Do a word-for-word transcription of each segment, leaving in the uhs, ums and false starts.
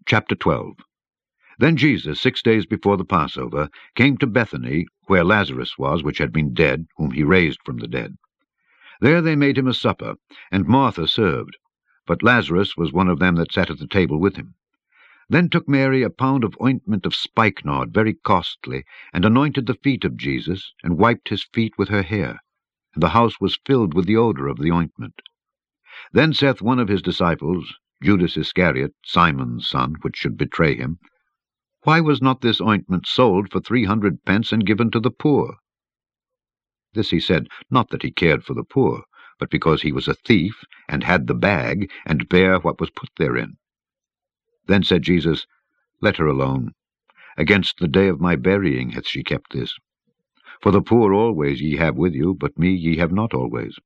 Chapter twelve. Then Jesus, six days before the Passover, came to Bethany, where Lazarus was, which had been dead, whom he raised from the dead. There they made him a supper, and Martha served, but Lazarus was one of them that sat at the table with him. Then took Mary a pound of ointment of spikenard, very costly, and anointed the feet of Jesus, and wiped his feet with her hair. And the house was filled with the odor of the ointment. Then saith one of his disciples, Judas Iscariot, Simon's son, which should betray him, Why was not this ointment sold for three hundred pence and given to the poor? This he said, not that he cared for the poor, but because he was a thief, and had the bag, and bare what was put therein. Then said Jesus, Let her alone. Against the day of my burying hath she kept this. For the poor always ye have with you, but me ye have not always.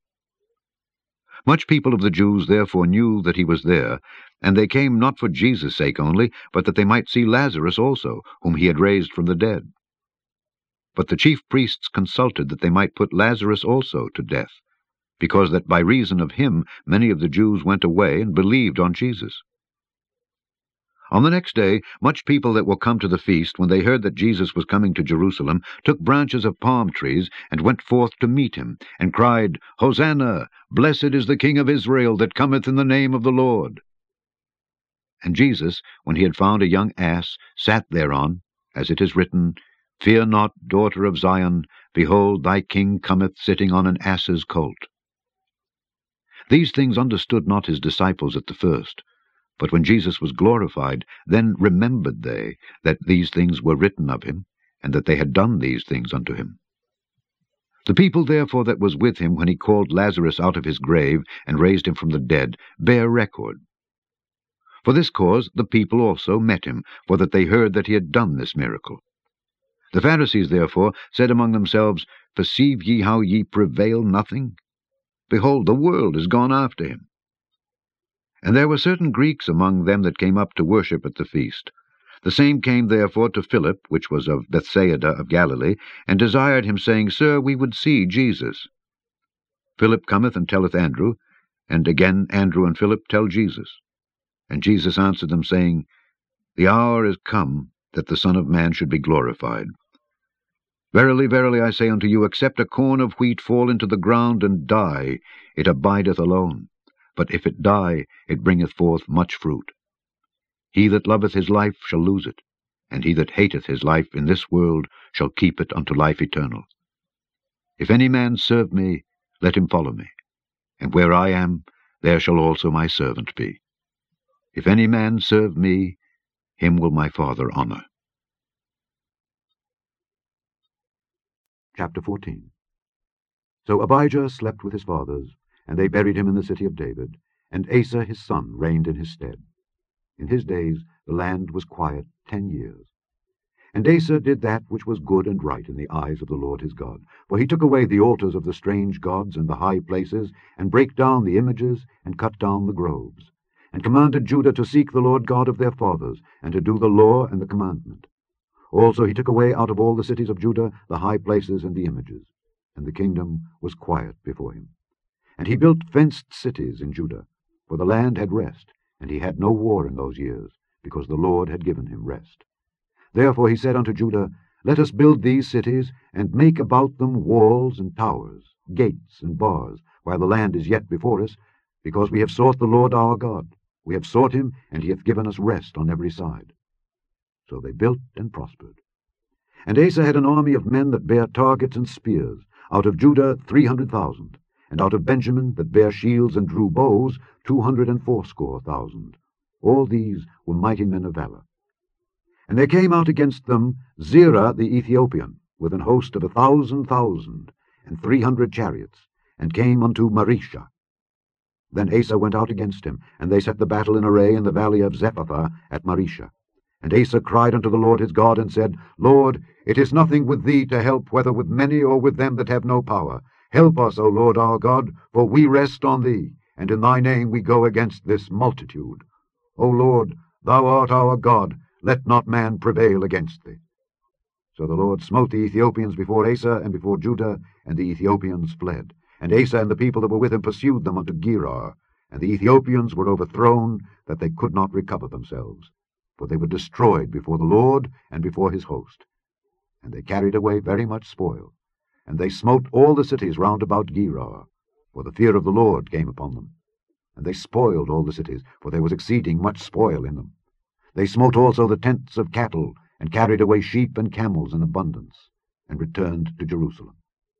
Much people of the Jews therefore knew that he was there, and they came not for Jesus' sake only, but that they might see Lazarus also, whom he had raised from the dead. But the chief priests consulted that they might put Lazarus also to death, because that by reason of him many of the Jews went away and believed on Jesus. On the next day much people that were come to the feast, when they heard that Jesus was coming to Jerusalem, took branches of palm trees, and went forth to meet him, and cried, Hosanna! Blessed is the King of Israel, that cometh in the name of the Lord. And Jesus, when he had found a young ass, sat thereon, as it is written, Fear not, daughter of Zion, behold, thy King cometh sitting on an ass's colt. These things understood not his disciples at the first. But when Jesus was glorified, then remembered they that these things were written of him, and that they had done these things unto him. The people therefore that was with him when he called Lazarus out of his grave, and raised him from the dead, bear record. For this cause the people also met him, for that they heard that he had done this miracle. The Pharisees therefore said among themselves, Perceive ye how ye prevail nothing? Behold, the world is gone after him. And there were certain Greeks among them that came up to worship at the feast. The same came therefore to Philip, which was of Bethsaida of Galilee, and desired him, saying, Sir, we would see Jesus. Philip cometh and telleth Andrew, and again Andrew and Philip tell Jesus. And Jesus answered them, saying, The hour is come that the Son of Man should be glorified. Verily, verily, I say unto you, except a corn of wheat fall into the ground and die, it abideth alone. But if it die, it bringeth forth much fruit. He that loveth his life shall lose it, and he that hateth his life in this world shall keep it unto life eternal. If any man serve me, let him follow me, and where I am, there shall also my servant be. If any man serve me, him will my Father honor. Chapter fourteen. So Abijah slept with his fathers, and they buried him in the city of David, and Asa his son reigned in his stead. In his days the land was quiet ten years. And Asa did that which was good and right in the eyes of the Lord his God. For he took away the altars of the strange gods and the high places, and brake down the images, and cut down the groves, and commanded Judah to seek the Lord God of their fathers, and to do the law and the commandment. Also he took away out of all the cities of Judah the high places and the images, and the kingdom was quiet before him. And he built fenced cities in Judah, for the land had rest, and he had no war in those years, because the Lord had given him rest. Therefore he said unto Judah, Let us build these cities, and make about them walls and towers, gates and bars, while the land is yet before us, because we have sought the Lord our God. We have sought him, and he hath given us rest on every side. So they built and prospered. And Asa had an army of men that bare targets and spears, out of Judah three hundred thousand, and out of Benjamin that bare shields and drew bows two hundred and fourscore thousand. All these were mighty men of valor. And there came out against them Zerah the Ethiopian, with an host of a thousand thousand, and three hundred chariots, and came unto Marisha. Then Asa went out against him, and they set the battle in array in the valley of Zephathah at Marisha. And Asa cried unto the Lord his God, and said, Lord, it is nothing with thee to help, whether with many or with them that have no power. Help us, O Lord our God, for we rest on thee, and in thy name we go against this multitude. O Lord, thou art our God, let not man prevail against thee. So the Lord smote the Ethiopians before Asa and before Judah, and the Ethiopians fled. And Asa and the people that were with him pursued them unto Gerar, and the Ethiopians were overthrown, that they could not recover themselves. for they were destroyed before the Lord and before his host. And they carried away very much spoil, and they smote all the cities round about Gerar, for the fear of the Lord came upon them. And they spoiled all the cities, for there was exceeding much spoil in them. They smote also the tents of cattle, and carried away sheep and camels in abundance, and returned to Jerusalem.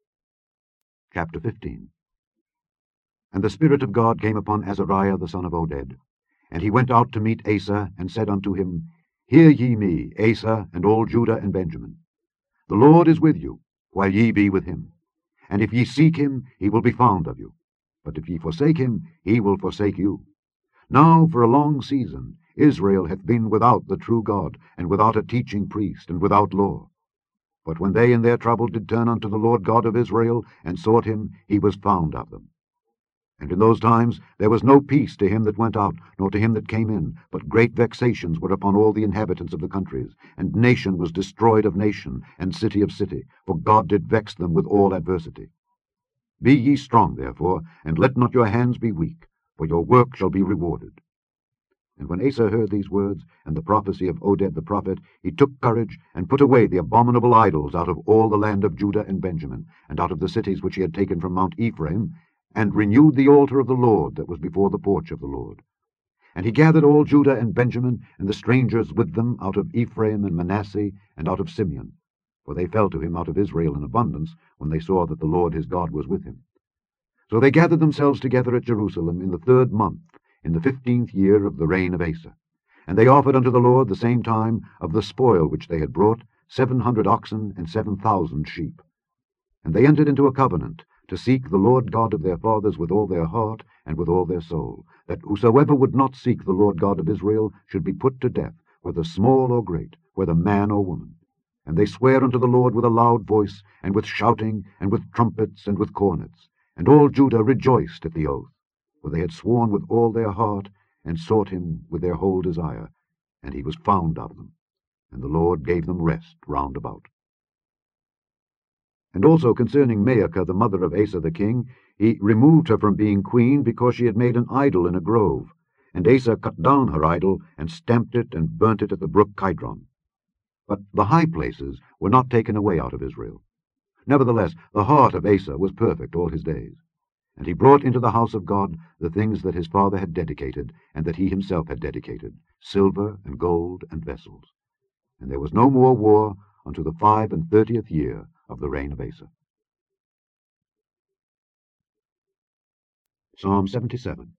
Chapter fifteen. And the Spirit of God came upon Azariah the son of Oded, and he went out to meet Asa, and said unto him, Hear ye me, Asa, and all Judah and Benjamin. The Lord is with you, while ye be with him. And if ye seek him, he will be found of you. But if ye forsake him, he will forsake you. Now for a long season Israel hath been without the true God, and without a teaching priest, and without law. But when they in their trouble did turn unto the Lord God of Israel, and sought him, he was found of them. And in those times there was no peace to him that went out, nor to him that came in, but great vexations were upon all the inhabitants of the countries, and nation was destroyed of nation, and city of city, for God did vex them with all adversity. Be ye strong, therefore, and let not your hands be weak, for your work shall be rewarded. And when Asa heard these words, and the prophecy of Oded the prophet, he took courage, and put away the abominable idols out of all the land of Judah and Benjamin, and out of the cities which he had taken from Mount Ephraim, and renewed the altar of the Lord that was before the porch of the Lord. And he gathered all Judah and Benjamin, and the strangers with them, out of Ephraim and Manasseh, and out of Simeon. For they fell to him out of Israel in abundance, when they saw that the Lord his God was with him. So they gathered themselves together at Jerusalem in the third month, in the fifteenth year of the reign of Asa. And they offered unto the Lord the same time of the spoil which they had brought, seven hundred oxen and seven thousand sheep. And they entered into a covenant, to seek the Lord God of their fathers with all their heart and with all their soul, that whosoever would not seek the Lord God of Israel should be put to death, whether small or great, whether man or woman. And they sware unto the Lord with a loud voice, and with shouting, and with trumpets, and with cornets. And all Judah rejoiced at the oath, for they had sworn with all their heart, and sought him with their whole desire. And he was found of them, and the Lord gave them rest round about. And also concerning Maacah, the mother of Asa the king, he removed her from being queen, because she had made an idol in a grove. And Asa cut down her idol, and stamped it, and burnt it at the brook Kidron. But the high places were not taken away out of Israel. Nevertheless, the heart of Asa was perfect all his days. And he brought into the house of God the things that his father had dedicated, and that he himself had dedicated, silver and gold and vessels. And there was no more war unto the five and thirtieth year of the reign of Asa. Psalm seventy-seven.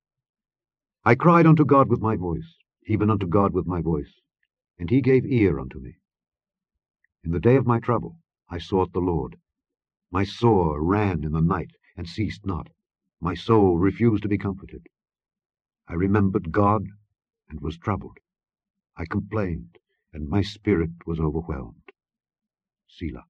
I cried unto God with my voice, even unto God with my voice, and he gave ear unto me. In the day of my trouble I sought the Lord. My sore ran in the night, and ceased not. My soul refused to be comforted. I remembered God, and was troubled. I complained, and my spirit was overwhelmed. Selah.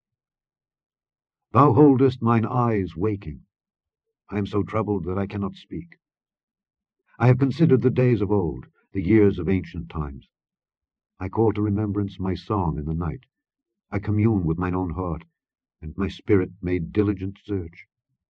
Thou holdest mine eyes waking. I am so troubled that I cannot speak. I have considered the days of old, the years of ancient times. I call to remembrance my song in the night. I commune with mine own heart, and my spirit made diligent search.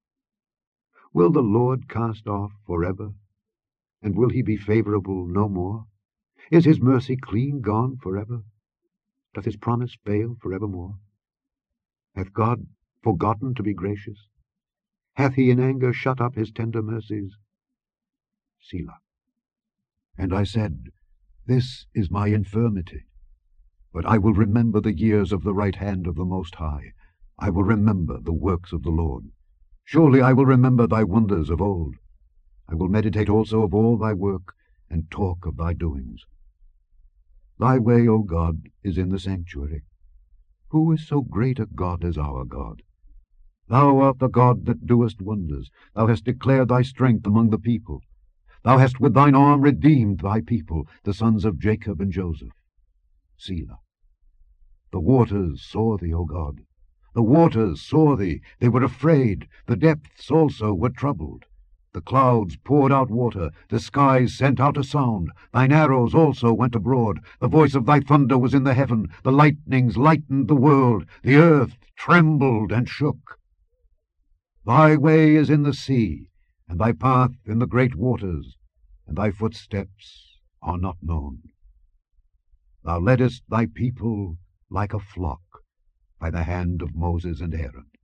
Will the Lord cast off forever? And will he be favorable no more? Is his mercy clean gone forever? Doth his promise fail forevermore? Hath God forgotten to be gracious? Hath he in anger shut up his tender mercies? Selah. And I said, This is my infirmity. But I will remember the years of the right hand of the Most High. I will remember the works of the Lord. Surely I will remember thy wonders of old. I will meditate also of all thy work, and talk of thy doings. Thy way, O God, is in the sanctuary. Who is so great a God as our God? Thou art the God that doest wonders. Thou hast declared thy strength among the people. Thou hast with thine arm redeemed thy people, the sons of Jacob and Joseph. Selah. The waters saw thee, O God. The waters saw thee. They were afraid. The depths also were troubled. The clouds poured out water. The skies sent out a sound. Thine arrows also went abroad. The voice of thy thunder was in the heaven. The lightnings lightened the world. The earth trembled and shook. Thy way is in the sea, and thy path in the great waters, and thy footsteps are not known. Thou leddest thy people like a flock by the hand of Moses and Aaron.